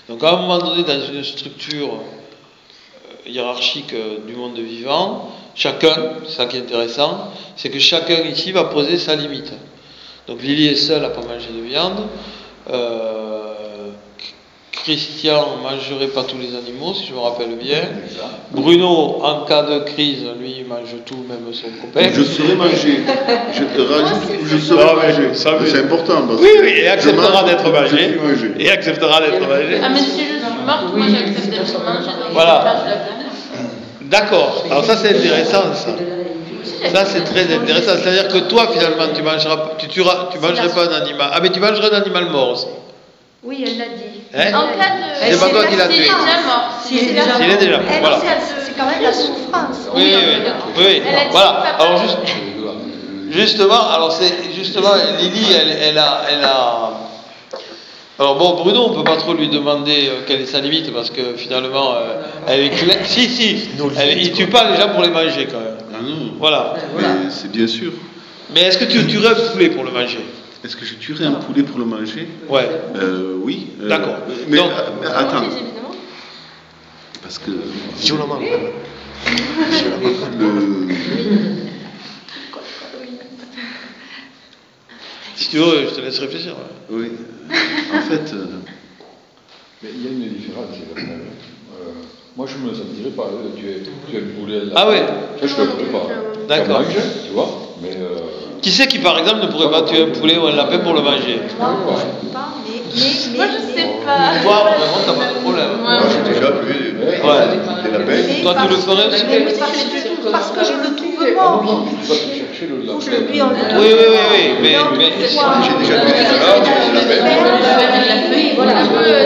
Donc à un moment donné, dans une structure hiérarchique du monde vivant, chacun, c'est ça qui est intéressant, c'est que chacun ici va poser sa limite. Donc Lily est seule à ne pas manger de viande. Christian ne mangerait pas tous les animaux, si je me rappelle bien. Bruno, en cas de crise, lui, il mange tout, même son copain. Je saurais manger. Je rajoute, je saurais manger. C'est important. Parce oui, et acceptera d'être mangé. Et acceptera d'être mangé. Ah, mais si je suis morte, moi j'accepte d'être mangé. Voilà. D'accord. Alors ça, c'est intéressant, ça. Ça, c'est très intéressant. C'est-à-dire que toi, finalement, tu mangerais pas un animal. Ah, mais tu mangerais un animal mort aussi. Oui, elle l'a dit. Hein? En cas de... C'est pas toi qui l'as tué. S'il est déjà mort. S'il est déjà mort. Voilà. C'est quand même la souffrance. Oui. Voilà. Alors justement, alors c'est justement Lily, elle a. Alors bon, Bruno, on peut pas trop lui demander quelle est sa limite parce que finalement, elle est claire. Si. Il tue pas les gens pour les manger quand même. Ah non. Voilà. C'est bien sûr. Mais est-ce que tu tuerais un poulet pour le manger? Est-ce que je tuerais un poulet pour le manger? Ouais. Oui. D'accord. Mais donc, attends. Parce que. Si tu veux, je te laisse réfléchir. Oui. En fait. Mais il y a une différence, moi je ne me sentirais pas tuer le poulet. Ah oui. Je ne le ferais pas. D'accord. Tu vois, mais qui c'est qui par exemple ne pourrait pas tuer un poulet ou un lapin pour le manger? Moi, Moi je sais pas. Toi, vraiment, t'as pas de problème. Moi j'ai déjà tué des lapins. Toi, tu le ferais aussi? Parce que je le trouve mort. chercher le lapin. Oui, mais J'ai déjà tué des salades, des lapins.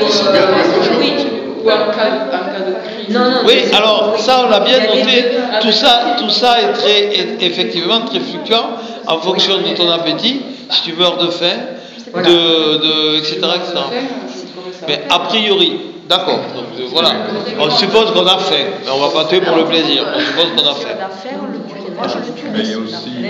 Ou en cas de crise. oui, alors ça on l'a bien noté. Tout ça est effectivement très fluctuant en fonction de ton appétit. Si tu meurs de faim, etc. Mais a priori, d'accord. Donc voilà, on suppose qu'on a faim, mais on va pas tuer pour le plaisir. On suppose qu'on a faim. Moi, je le tue. Mais il y a aussi